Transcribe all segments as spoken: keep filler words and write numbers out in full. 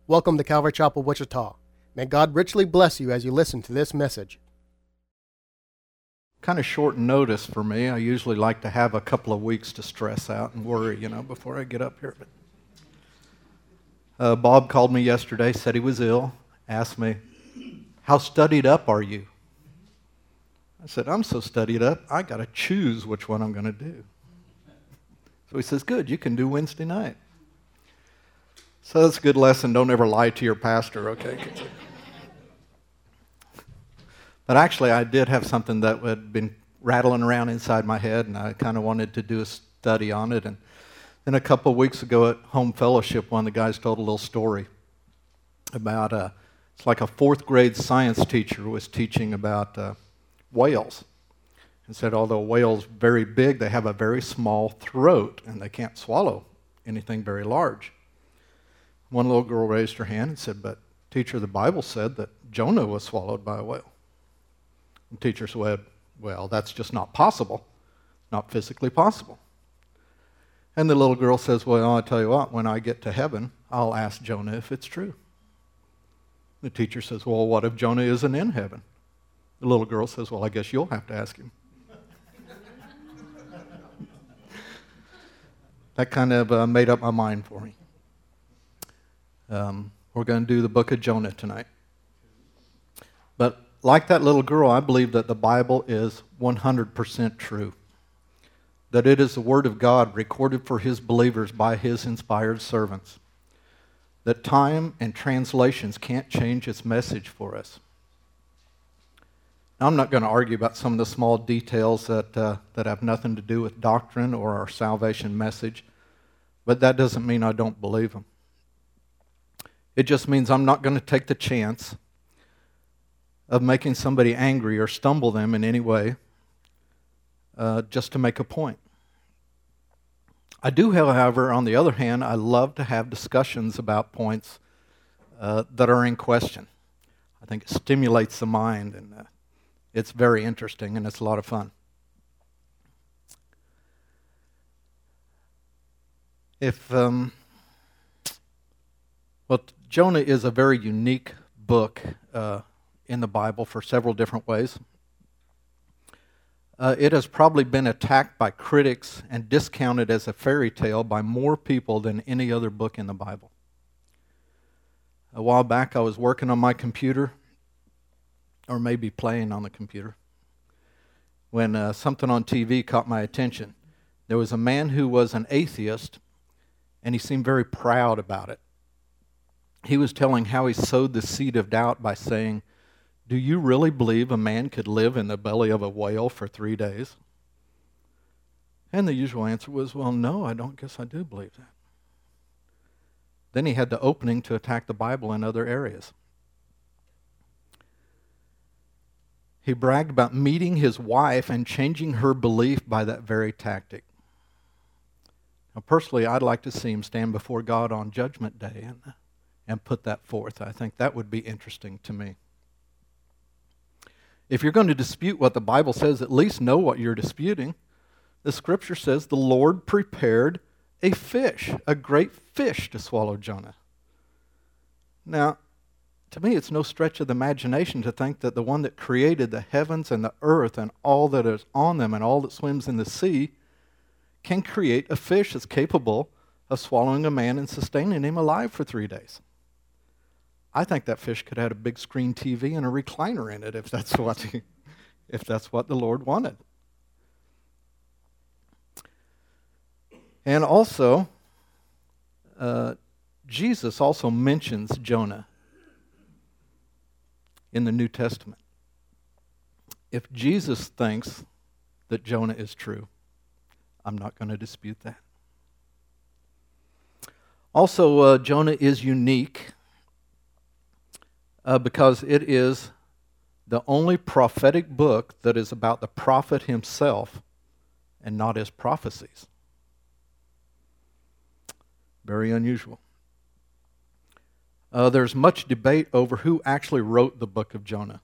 Welcome to Calvary Chapel, Wichita. May God richly bless you as you listen to this message. Kind of short notice for me. I usually like to have a couple of weeks to stress out and worry, you know, before I get up here. But uh, Bob called me yesterday, said he was ill, asked me, how studied up are you? I said, I'm so studied up, I got to choose which one I'm going to do. So he says, good, you can do Wednesday night. So that's a good lesson. Don't ever lie to your pastor, okay? But actually, I did have something that had been rattling around inside my head, and I kind of wanted to do a study on it. And then a couple of weeks ago at Home Fellowship, one of the guys told a little story about, uh, it's like a fourth grade science teacher was teaching about uh, whales. And said, although whales are very big, they have a very small throat, and they can't swallow anything very large. One little girl raised her hand and said, but teacher, the Bible said that Jonah was swallowed by a whale. The teacher said, well, that's just not possible, not physically possible. And the little girl says, well, I'll tell you what, when I get to heaven, I'll ask Jonah if it's true. The teacher says, well, what if Jonah isn't in heaven? The little girl says, well, I guess you'll have to ask him. That kind of uh, made up my mind for me. Um, we're going to do the book of Jonah tonight. But like that little girl, I believe that the Bible is one hundred percent true. That it is the Word of God recorded for His believers by His inspired servants. That time and translations can't change its message for us. Now, I'm not going to argue about some of the small details that, uh, that have nothing to do with doctrine or our salvation message, but that doesn't mean I don't believe them. It just means I'm not going to take the chance of making somebody angry or stumble them in any way uh, just to make a point. I do, however, on the other hand, I love to have discussions about points uh, that are in question. I think it stimulates the mind, and uh, it's very interesting, and it's a lot of fun. If, um, well, Jonah is a very unique book uh, in the Bible for several different ways. Uh, it has probably been attacked by critics and discounted as a fairy tale by more people than any other book in the Bible. A while back, I was working on my computer, or maybe playing on the computer, when uh, something on T V caught my attention. There was a man who was an atheist, and he seemed very proud about it. He was telling how he sowed the seed of doubt by saying, do you really believe a man could live in the belly of a whale for three days? And the usual answer was, well, no, I don't guess I do believe that. Then he had the opening to attack the Bible in other areas. He bragged about meeting his wife and changing her belief by that very tactic. Now, personally, I'd like to see him stand before God on Judgment Day and and put that forth. I think that would be interesting to me. If you're going to dispute what the Bible says, at least know what you're disputing. The Scripture says the Lord prepared a fish, a great fish to swallow Jonah. Now, to me, it's no stretch of the imagination to think that the one that created the heavens and the earth and all that is on them and all that swims in the sea can create a fish that's capable of swallowing a man and sustaining him alive for three days. I think that fish could have had a big screen T V and a recliner in it if that's what he, if that's what the Lord wanted. And also, uh, Jesus also mentions Jonah in the New Testament. If Jesus thinks that Jonah is true, I'm not going to dispute that. Also, uh, Jonah is unique Uh, because it is the only prophetic book that is about the prophet himself and not his prophecies. Very unusual. Uh, there's much debate over who actually wrote the book of Jonah.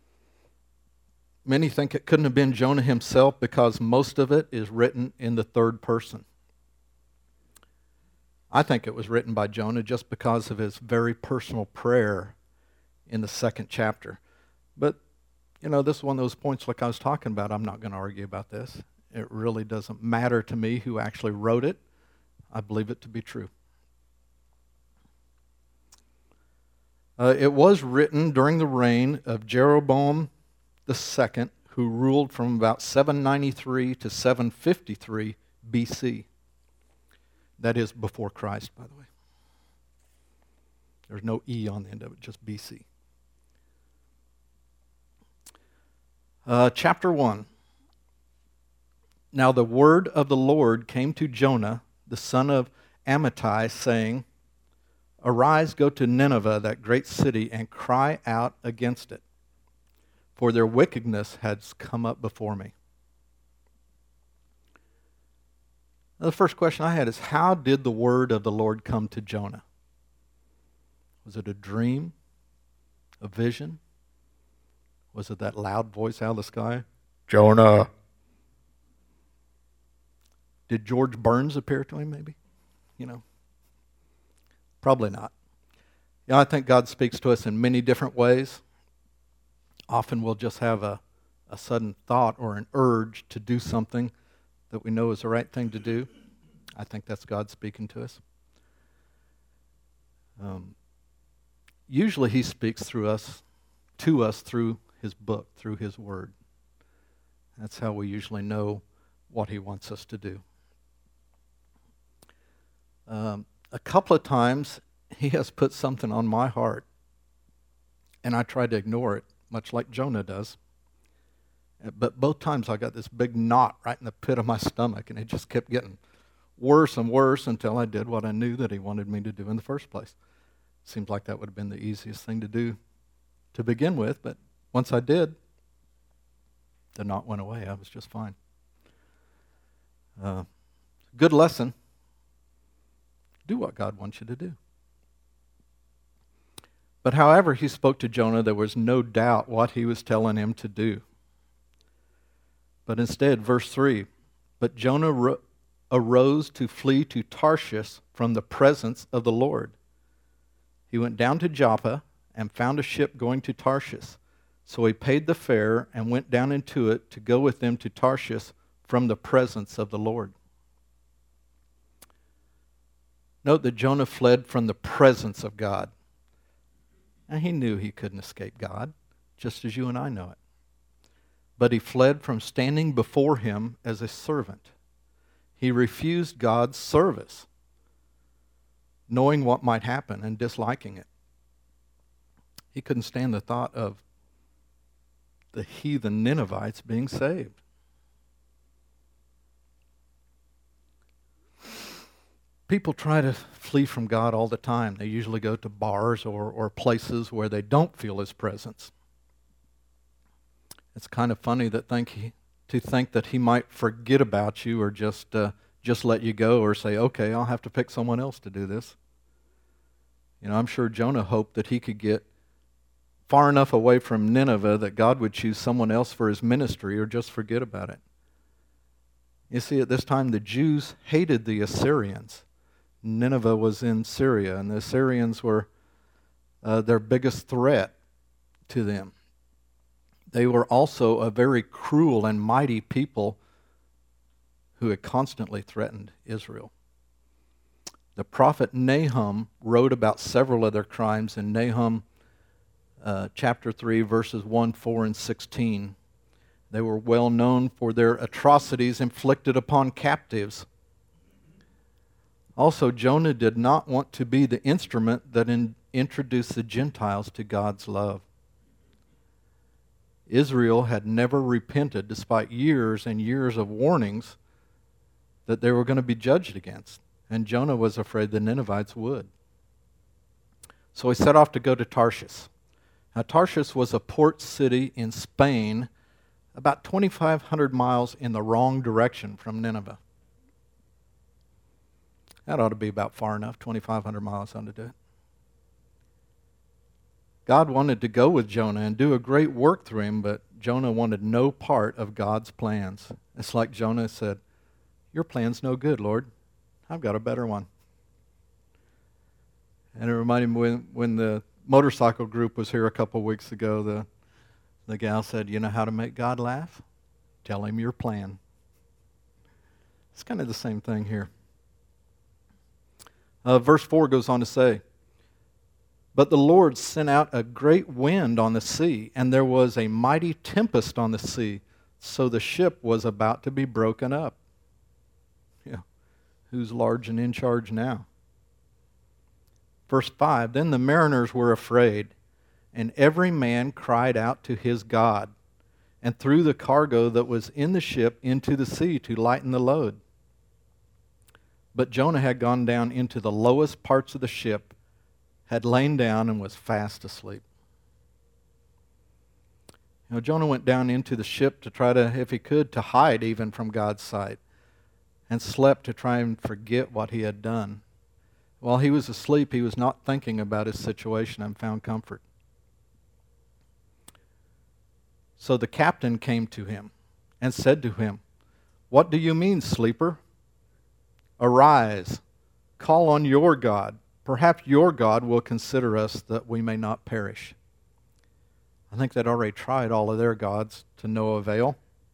Many think it couldn't have been Jonah himself because most of it is written in the third person. I think it was written by Jonah just because of his very personal prayer in the second chapter. But, you know, this is one of those points like I was talking about. I'm not going to argue about this. It really doesn't matter to me who actually wrote it. I believe it to be true. Uh, it was written during the reign of Jeroboam the second, who ruled from about seven ninety-three to seven fifty-three B C. That is before Christ, by the way. There's no E on the end of it, just B C. Uh, chapter one. Now the word of the Lord came to Jonah, the son of Amittai, saying, Arise, go to Nineveh, that great city, and cry out against it, for their wickedness has come up before me. Now, the first question I had is, how did the word of the Lord come to Jonah? Was it a dream? A vision? Was it that loud voice out of the sky? Jonah. Did George Burns appear to him, maybe? You know? Probably not. You know, I think God speaks to us in many different ways. Often we'll just have a, a sudden thought or an urge to do something that we know is the right thing to do. I think that's God speaking to us. Um, usually he speaks through us, to us through his book, through his word. That's how we usually know what he wants us to do. Um, a couple of times he has put something on my heart, and I tried to ignore it, much like Jonah does. But both times I got this big knot right in the pit of my stomach, and it just kept getting worse and worse until I did what I knew that he wanted me to do in the first place. Seems like that would have been the easiest thing to do to begin with, but once I did, the knot went away. I was just fine. Uh, good lesson. Do what God wants you to do. But however he spoke to Jonah, there was no doubt what he was telling him to do. But instead, verse three, but Jonah ro- arose to flee to Tarshish from the presence of the Lord. He went down to Joppa and found a ship going to Tarshish. So he paid the fare and went down into it to go with them to Tarshish from the presence of the Lord. Note that Jonah fled from the presence of God. And he knew he couldn't escape God, just as you and I know it. But he fled from standing before him as a servant. He refused God's service, knowing what might happen and disliking it. He couldn't stand the thought of the heathen Ninevites being saved. People try to flee from God all the time. They usually go to bars or, or places where they don't feel his presence. It's kind of funny that think he, to think that he might forget about you or just uh, just let you go or say, okay, I'll have to pick someone else to do this. You know, I'm sure Jonah hoped that he could get far enough away from Nineveh that God would choose someone else for his ministry or just forget about it. You see, at this time, the Jews hated the Assyrians. Nineveh was in Syria, and the Assyrians were uh, their biggest threat to them. They were also a very cruel and mighty people who had constantly threatened Israel. The prophet Nahum wrote about several of their crimes in Nahum uh, chapter three, verses one, four, and sixteen. They were well known for their atrocities inflicted upon captives. Also, Jonah did not want to be the instrument that in, introduced the Gentiles to God's love. Israel had never repented despite years and years of warnings that they were going to be judged against. And Jonah was afraid the Ninevites would. So he set off to go to Tarshish. Now, Tarshish was a port city in Spain, about twenty-five hundred miles in the wrong direction from Nineveh. That ought to be about far enough, twenty-five hundred miles on to do it. God wanted to go with Jonah and do a great work through him, but Jonah wanted no part of God's plans. It's like Jonah said, your plan's no good, Lord. I've got a better one. And it reminded me when, when the motorcycle group was here a couple weeks ago, the, the gal said, you know how to make God laugh? Tell him your plan. It's kind of the same thing here. Uh, verse four goes on to say, but the Lord sent out a great wind on the sea, and there was a mighty tempest on the sea, so the ship was about to be broken up. Yeah, who's large and in charge now? Verse five, then the mariners were afraid, and every man cried out to his God, and threw the cargo that was in the ship into the sea to lighten the load. But Jonah had gone down into the lowest parts of the ship, had lain down, and was fast asleep. You know, Jonah went down into the ship to try to, if he could, to hide even from God's sight, and slept to try and forget what he had done. While he was asleep, he was not thinking about his situation and found comfort. So the captain came to him and said to him, what do you mean, sleeper? Arise, call on your God. Perhaps your God will consider us that we may not perish. I think they'd already tried all of their gods to no avail.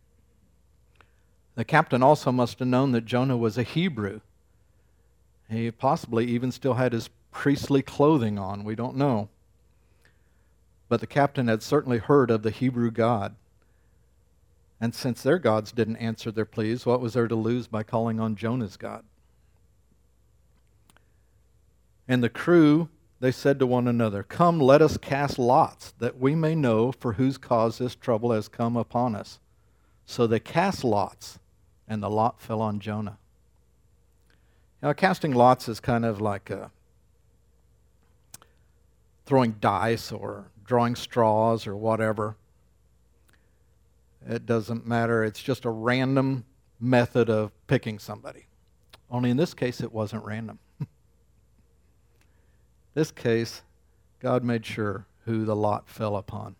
The captain also must have known that Jonah was a Hebrew. He possibly even still had his priestly clothing on. We don't know. But the captain had certainly heard of the Hebrew God. And since their gods didn't answer their pleas, what was there to lose by calling on Jonah's God? And the crew, they said to one another, come, let us cast lots, that we may know for whose cause this trouble has come upon us. So they cast lots, and the lot fell on Jonah. Now, casting lots is kind of like a throwing dice or drawing straws or whatever. It doesn't matter. It's just a random method of picking somebody. Only in this case, it wasn't random. This case, God made sure who the lot fell upon.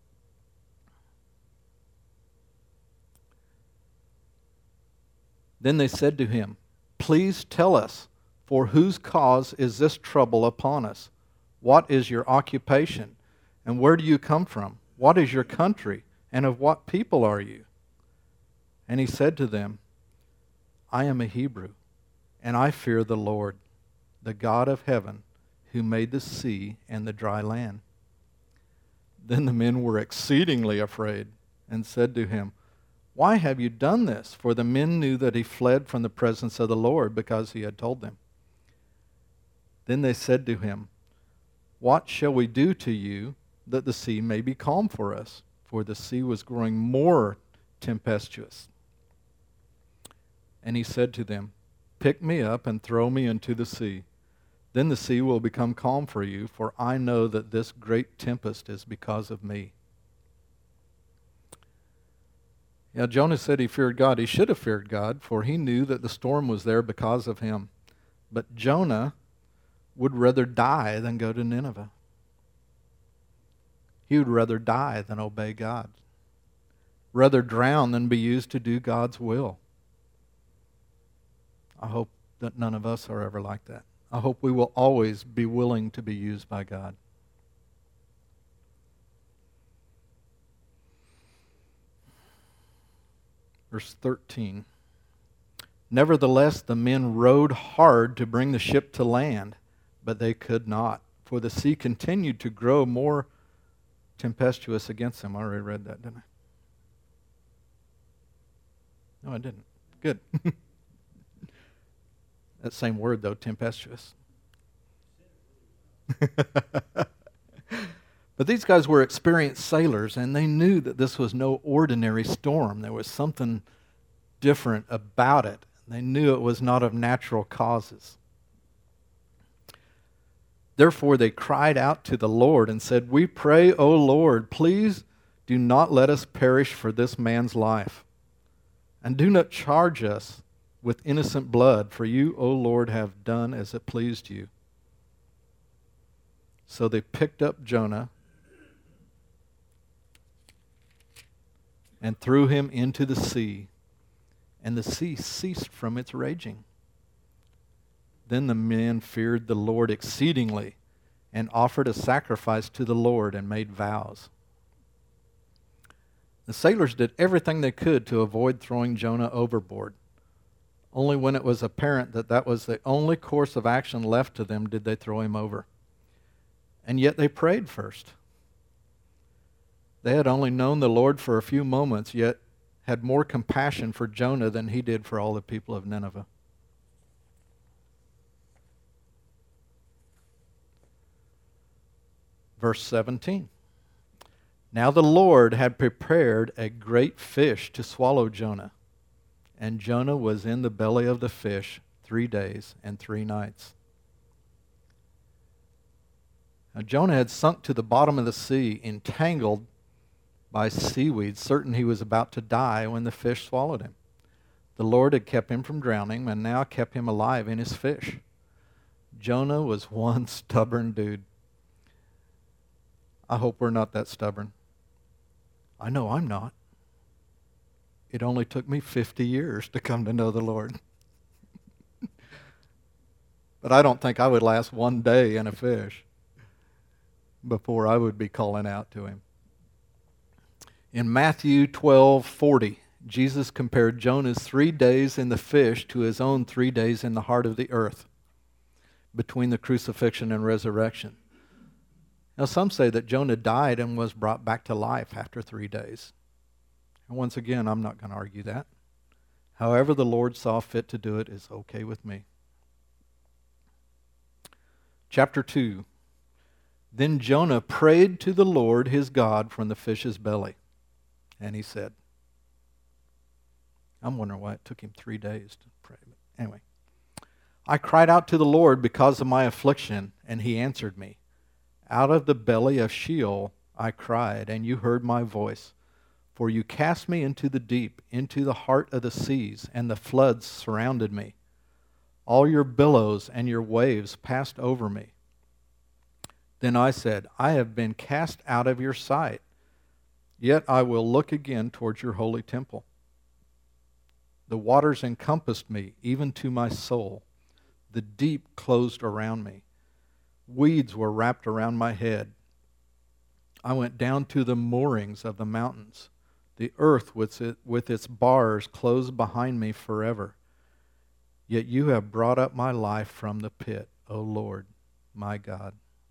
Then they said to him, please tell us, for whose cause is this trouble upon us? What is your occupation? And where do you come from? What is your country? And of what people are you? And he said to them, I am a Hebrew, and I fear the Lord, the God of heaven, who made the sea and the dry land. Then the men were exceedingly afraid and said to him, why have you done this? For the men knew that he fled from the presence of the Lord because he had told them. Then they said to him, what shall we do to you that the sea may be calm for us? For the sea was growing more tempestuous. And he said to them, pick me up and throw me into the sea. Then the sea will become calm for you, for I know that this great tempest is because of me. Yeah, Jonah said he feared God. He should have feared God, for he knew that the storm was there because of him. But Jonah would rather die than go to Nineveh. He would rather die than obey God. Rather drown than be used to do God's will. I hope that none of us are ever like that. I hope we will always be willing to be used by God. Verse thirteen. Nevertheless, the men rowed hard to bring the ship to land, but they could not, for the sea continued to grow more tempestuous against them. I already read that, didn't I? No, I didn't. Good. That same word, though, tempestuous. But these guys were experienced sailors, and they knew that this was no ordinary storm. There was something different about it. They knew it was not of natural causes. Therefore they cried out to the Lord and said, we pray, O Lord, please do not let us perish for this man's life. And do not charge us with innocent blood, for you, O Lord, have done as it pleased you. So they picked up Jonah and threw him into the sea, and the sea ceased from its raging. Then the men feared the Lord exceedingly and offered a sacrifice to the Lord and made vows. The sailors did everything they could to avoid throwing Jonah overboard. Only when it was apparent that that was the only course of action left to them did they throw him over. And yet they prayed first. They had only known the Lord for a few moments, yet had more compassion for Jonah than he did for all the people of Nineveh. Verse seventeen. Now the Lord had prepared a great fish to swallow Jonah, and Jonah was in the belly of the fish three days and three nights. Now Jonah had sunk to the bottom of the sea, entangled by seaweed, certain he was about to die when the fish swallowed him. The Lord had kept him from drowning and now kept him alive in his fish. Jonah was one stubborn dude. I hope we're not that stubborn. I know I'm not. It only took me fifty years to come to know the Lord. But I don't think I would last one day in a fish before I would be calling out to him. In Matthew twelve forty, Jesus compared Jonah's three days in the fish to his own three days in the heart of the earth between the crucifixion and resurrection. Now, some say that Jonah died and was brought back to life after three days. And once again, I'm not going to argue that. However the Lord saw fit to do it is okay with me. Chapter two. Then Jonah prayed to the Lord his God from the fish's belly. And he said, I'm wondering why it took him three days to pray. But anyway. I cried out to the Lord because of my affliction, and he answered me. Out of the belly of Sheol I cried, and you heard my voice. For you cast me into the deep, into the heart of the seas, and the floods surrounded me. All your billows and your waves passed over me. Then I said, I have been cast out of your sight, yet I will look again towards your holy temple. The waters encompassed me, even to my soul. The deep closed around me. Weeds were wrapped around my head. I went down to the moorings of the mountains. The earth with, it, with its bars closed behind me forever. Yet you have brought up my life from the pit, O Lord, my God.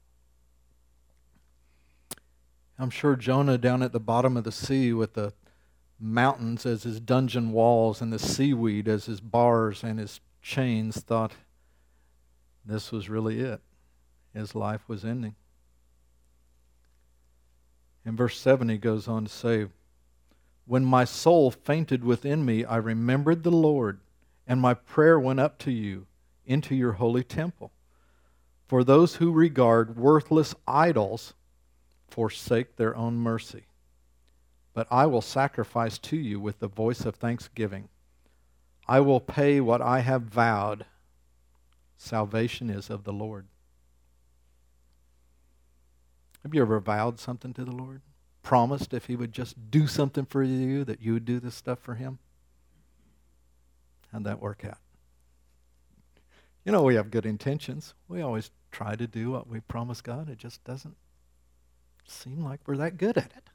I'm sure Jonah down at the bottom of the sea with the mountains as his dungeon walls and the seaweed as his bars and his chains thought this was really it. His life was ending. In verse seven he goes on to say, when my soul fainted within me, I remembered the Lord, and my prayer went up to you into your holy temple. For those who regard worthless idols forsake their own mercy. But I will sacrifice to you with the voice of thanksgiving. I will pay what I have vowed. Salvation is of the Lord. Have you ever vowed something to the Lord? Promised if he would just do something for you, that you would do this stuff for him? How'd that work out? You know, we have good intentions. We always try to do what we promise God. It just doesn't seem like we're that good at it.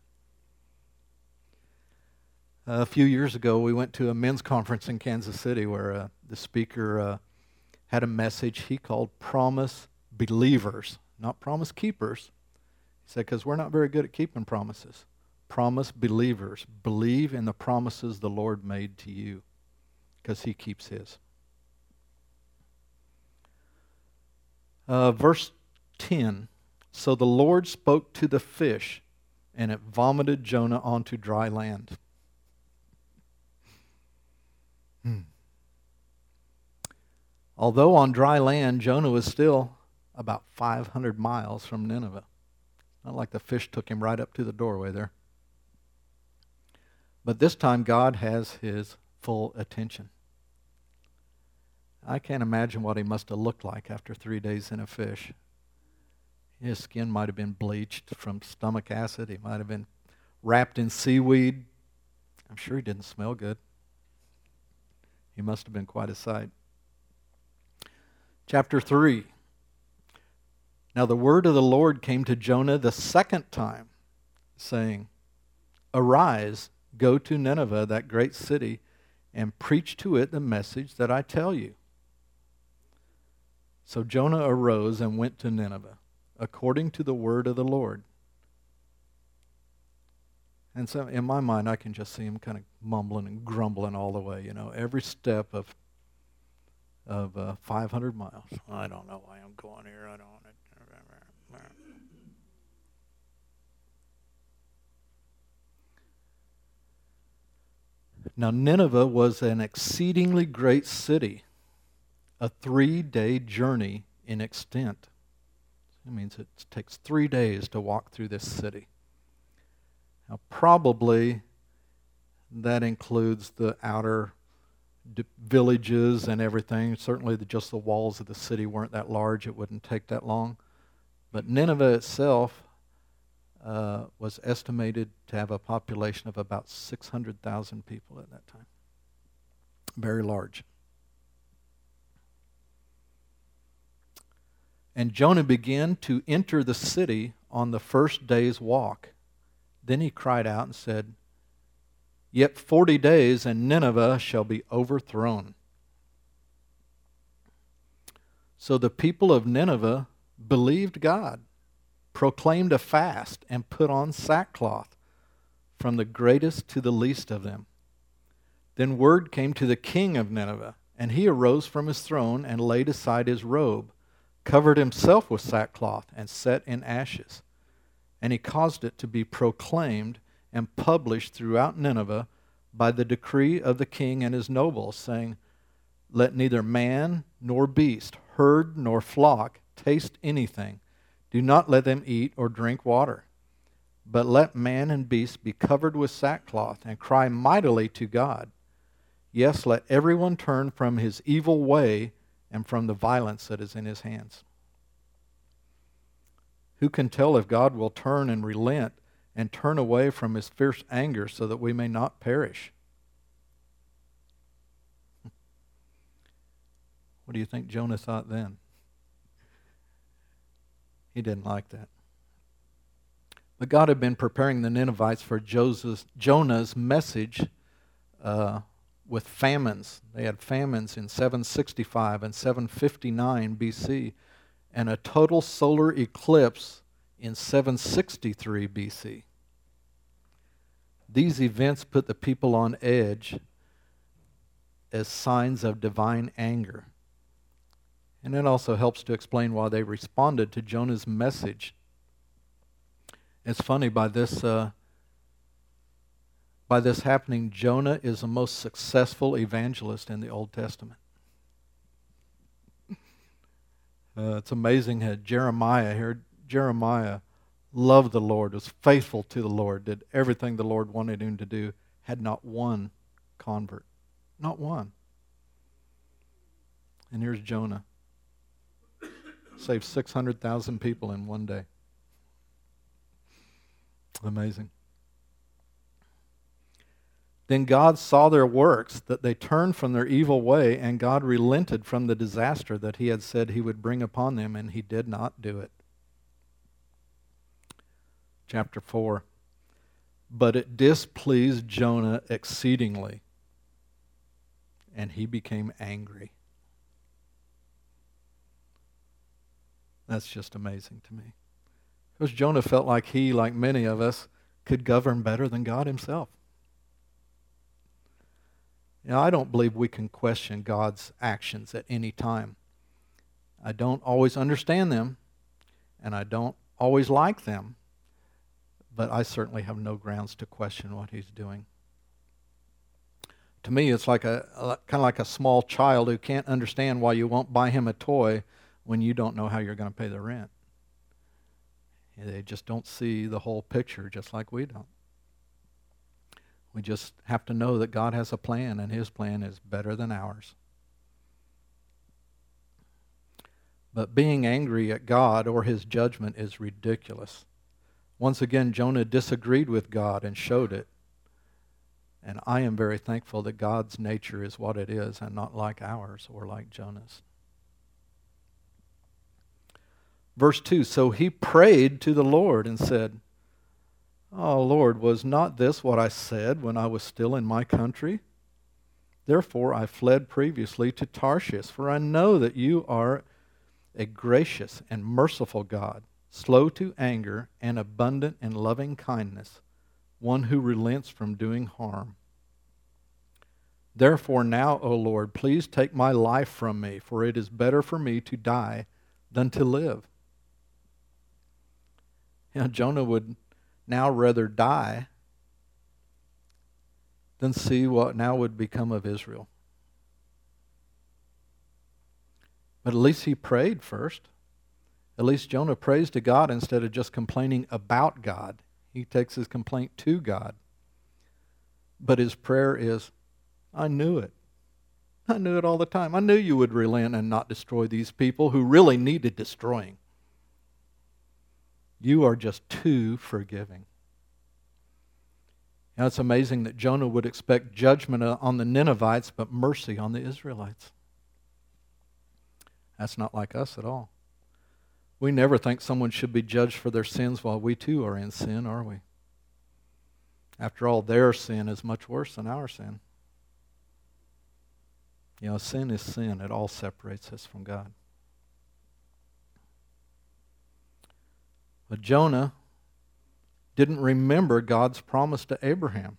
Uh, a few years ago, we went to a men's conference in Kansas City where uh, the speaker uh, had a message he called Promise Believers, not Promise Keepers. He said, because we're not very good at keeping promises. Promise believers. Believe in the promises the Lord made to you, because he keeps his. Uh, verse ten. So the Lord spoke to the fish, and it vomited Jonah onto dry land. Hmm. Although on dry land, Jonah was still about five hundred miles from Nineveh. Not like the fish took him right up to the doorway there. But this time God has his full attention. I can't imagine what he must have looked like after three days in a fish. His skin might have been bleached from stomach acid. He might have been wrapped in seaweed. I'm sure he didn't smell good. He must have been quite a sight. Chapter three. Now the word of the Lord came to Jonah the second time, saying, Arise, go to Nineveh, that great city, and preach to it the message that I tell you. So Jonah arose and went to Nineveh, according to the word of the Lord. And so in my mind, I can just see him kind of mumbling and grumbling all the way, you know, every step of of uh, five hundred miles. I don't know why I'm going here. I don't. Now Nineveh was an exceedingly great city, a three-day journey in extent. It means it takes three days to walk through this city. Now probably that includes the outer d- villages and everything. Certainly the, just the walls of the city weren't that large. It wouldn't take that long. But Nineveh itself uh, was estimated to have a population of about six hundred thousand people at that time. Very large. And Jonah began to enter the city on the first day's walk. Then he cried out and said, Yet forty days and Nineveh shall be overthrown. So the people of Nineveh believed God, proclaimed a fast, and put on sackcloth, from the greatest to the least of them. Then word came to the king of Nineveh, and he arose from his throne and laid aside his robe, covered himself with sackcloth, and sat in ashes. And he caused it to be proclaimed and published throughout Nineveh by the decree of the king and his nobles, saying, Let neither man nor beast, herd nor flock taste anything. Do not let them eat or drink water. But let man and beast be covered with sackcloth and cry mightily to God. Yes, let everyone turn from his evil way and from the violence that is in his hands. Who can tell if God will turn and relent and turn away from his fierce anger so that we may not perish? What do you think Jonah thought then? He didn't like that. But God had been preparing the Ninevites for Joseph's, Jonah's message uh, with famines. They had famines in seven sixty-five and seven fifty-nine B C, and a total solar eclipse in seven sixty-three B C. These events put the people on edge as signs of divine anger. And it also helps to explain why they responded to Jonah's message. It's funny, by this uh, by this happening, Jonah is the most successful evangelist in the Old Testament. Uh, it's amazing how Jeremiah here, Jeremiah loved the Lord, was faithful to the Lord, did everything the Lord wanted him to do, had not one convert. Not one. And here's Jonah. Saved six hundred thousand people in one day. Amazing. Then God saw their works, that they turned from their evil way, and God relented from the disaster that he had said he would bring upon them, and he did not do it. Chapter four. But it displeased Jonah exceedingly, and he became angry. That's just amazing to me. Because Jonah felt like he, like many of us, could govern better than God himself. You know, I don't believe we can question God's actions at any time. I don't always understand them, and I don't always like them, but I certainly have no grounds to question what he's doing. To me, it's like a, a kind of like a small child who can't understand why you won't buy him a toy when you don't know how you're going to pay the rent. They just don't see the whole picture, just like we don't. We just have to know that God has a plan, and his plan is better than ours. But being angry at God or his judgment is ridiculous. Once again, Jonah disagreed with God and showed it. And I am very thankful that God's nature is what it is and not like ours or like Jonah's. Verse two, so he prayed to the Lord and said, "Oh Lord, was not this what I said when I was still in my country? Therefore I fled previously to Tarshish, for I know that you are a gracious and merciful God, slow to anger and abundant in loving kindness, one who relents from doing harm. Therefore now, O Lord, please take my life from me, for it is better for me to die than to live." You know, Jonah would now rather die than see what now would become of Israel. But at least he prayed first. At least Jonah prays to God instead of just complaining about God. He takes his complaint to God. But his prayer is, I knew it. I knew it all the time. I knew you would relent and not destroy these people who really needed destroying. You are just too forgiving. Now it's amazing that Jonah would expect judgment on the Ninevites, but mercy on the Israelites. That's not like us at all. We never think someone should be judged for their sins while we too are in sin, are we? After all, their sin is much worse than our sin. You know, sin is sin. It all separates us from God. But Jonah didn't remember God's promise to Abraham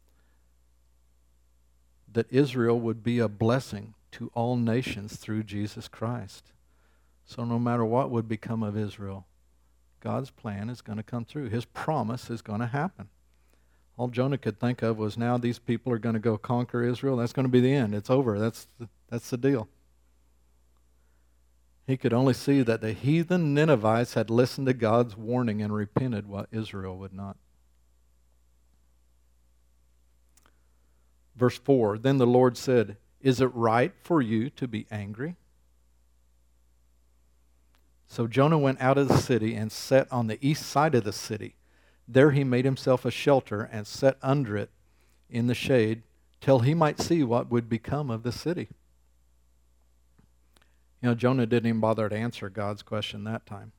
that Israel would be a blessing to all nations through Jesus Christ. So no matter what would become of Israel, God's plan is going to come through. His promise is going to happen. All Jonah could think of was now these people are going to go conquer Israel. That's going to be the end. It's over. That's the, that's the deal. He could only see that the heathen Ninevites had listened to God's warning and repented while Israel would not. Verse four, then the Lord said, "Is it right for you to be angry?" So Jonah went out of the city and sat on the east side of the city. There he made himself a shelter and sat under it in the shade till he might see what would become of the city. You know, Jonah didn't even bother to answer God's question that time.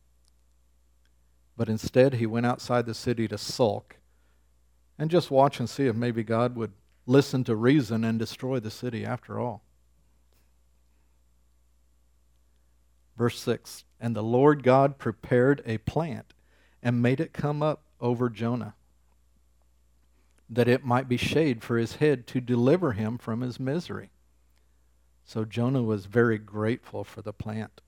But instead, he went outside the city to sulk and just watch and see if maybe God would listen to reason and destroy the city after all. Verse six, and the Lord God prepared a plant and made it come up over Jonah, that it might be shade for his head to deliver him from his misery. So Jonah was very grateful for the plant.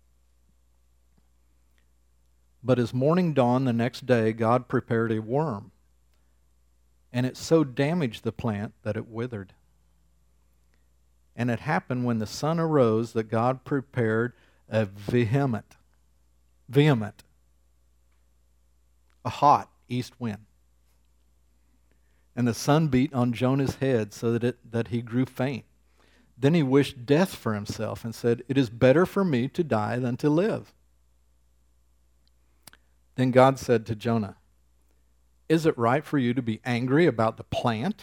But as morning dawned the next day, God prepared a worm, and it so damaged the plant that it withered. And it happened when the sun arose that God prepared a vehement, vehement, a hot east wind. And the sun beat on Jonah's head so that, it, that he grew faint. Then he wished death for himself and said, "It is better for me to die than to live." Then God said to Jonah, "Is it right for you to be angry about the plant?"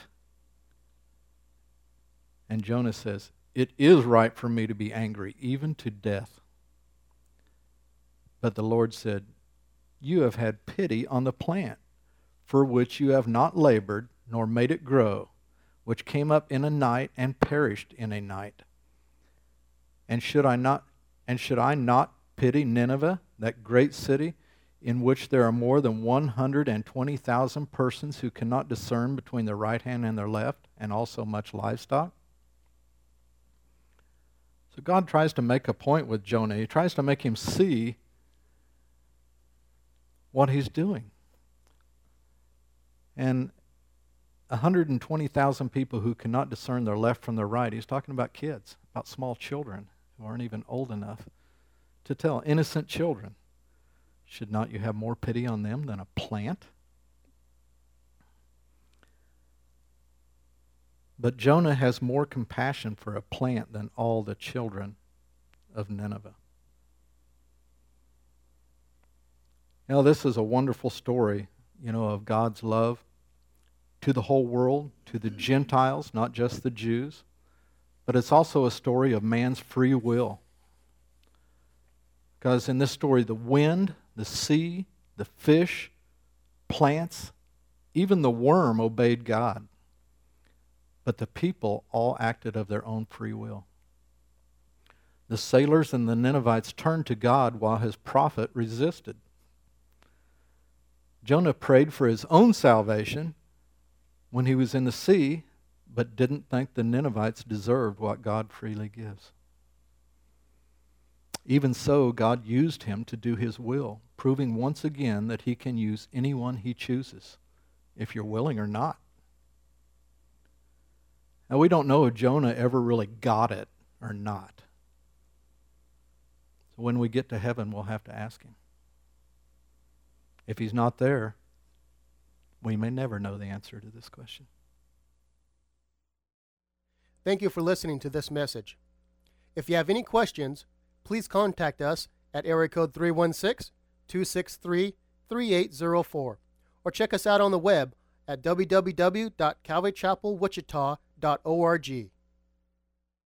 And Jonah says, "It is right for me to be angry, even to death." But the Lord said, "You have had pity on the plant, for which you have not labored, nor made it grow, which came up in a night and perished in a night. And should I not and should I not pity Nineveh, that great city, in which there are more than one hundred twenty thousand persons who cannot discern between their right hand and their left, and also much livestock?" So God tries to make a point with Jonah. He tries to make him see what he's doing. And one hundred twenty thousand people who cannot discern their left from their right. He's talking about kids, about small children who aren't even old enough to tell. Innocent children. Should not you have more pity on them than a plant? But Jonah has more compassion for a plant than all the children of Nineveh. Now, this is a wonderful story, you know, of God's love to the whole world, to the Gentiles, not just the Jews. But it's also a story of man's free will. Because in this story, the wind, the sea, the fish, plants, even the worm obeyed God. But the people all acted of their own free will. The sailors and the Ninevites turned to God while his prophet resisted. Jonah prayed for his own salvation when he was in the sea, but didn't think the Ninevites deserved what God freely gives. Even so, God used him to do his will, proving once again that he can use anyone he chooses, if you're willing or not. Now, we don't know if Jonah ever really got it or not. So when we get to heaven, we'll have to ask him. If he's not there, we may never know the answer to this question. Thank you for listening to this message. If you have any questions, please contact us at area code three one six, two six three, three eight zero four or check us out on the web at w w w dot calvary chapel wichita dot org.